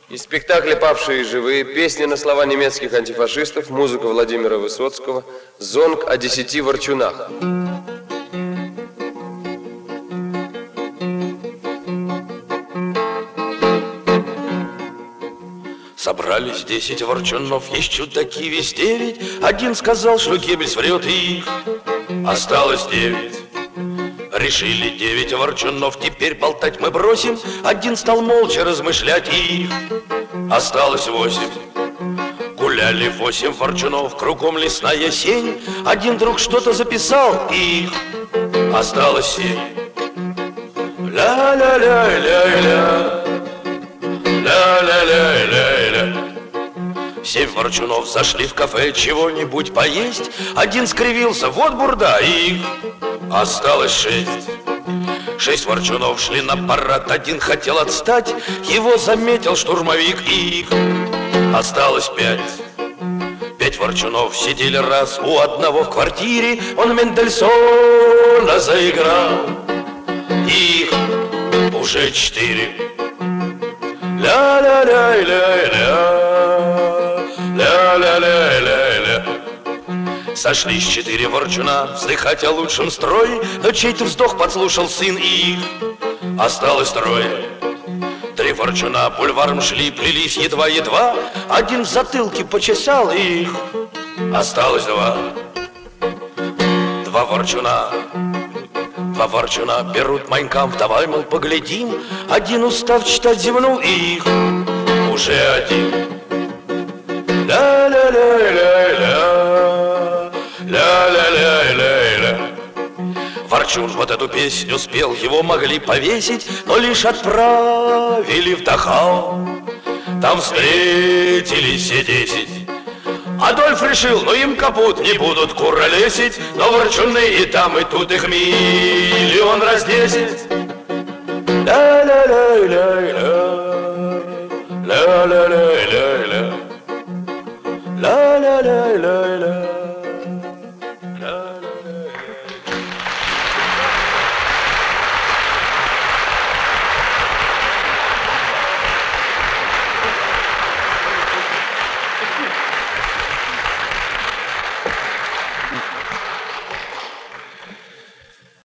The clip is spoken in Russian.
Из спектакля «Павшие живые» песни на слова немецких антифашистов, музыка Владимира Высоцкого, зонг о 10 ворчунах. Собрались 10 ворчунов, есть чудаки весь 9. Один сказал, что Геббельс врет, и их осталось 9. Решили 9 ворчунов, теперь болтать мы бросим. Один стал молча размышлять, и их осталось 8. Гуляли 8 ворчунов, кругом лесная сень. Один вдруг что-то записал, и их осталось 7. Ля-ля-ля-ля-ля, ля-ля-ля-ля-ля. 7 ворчунов зашли в кафе чего-нибудь поесть. Один скривился, вот бурда, и их осталось 6. 6 ворчунов шли на парад, один хотел отстать. Его заметил штурмовик, и их осталось 5. 5 ворчунов сидели раз у одного в квартире. Он Мендельсона заиграл, их уже 4. Ля-ля-ля-ля-ля, ля-ля-ля-ля-ля. Сошлись 4 ворчуна вздыхать о лучшем строе, но чей-то вздох подслушал сын, и их осталось 3. 3 ворчуна бульваром шли, плелись едва-едва. Один в затылке почесал, и их осталось 2. 2 ворчуна берут Майн кампф, давай, мол, поглядим. Один, устав читать, зевнул, и их уже 1. Ля-ля-ля-ля-ля, ля-ля-ля-ля-ля. Ворчун вот эту песню спел, его могли повесить, но лишь отправили в Дахау. Там встретились все 10. Адольф решил, ну им капут, не будут куролесить. Но ворчуны и там, и тут их миллион раз 10. Ля-ля-ля-ля-ля, ля-ля-ля-ля-ля, ля-ля-ля-ля-ля.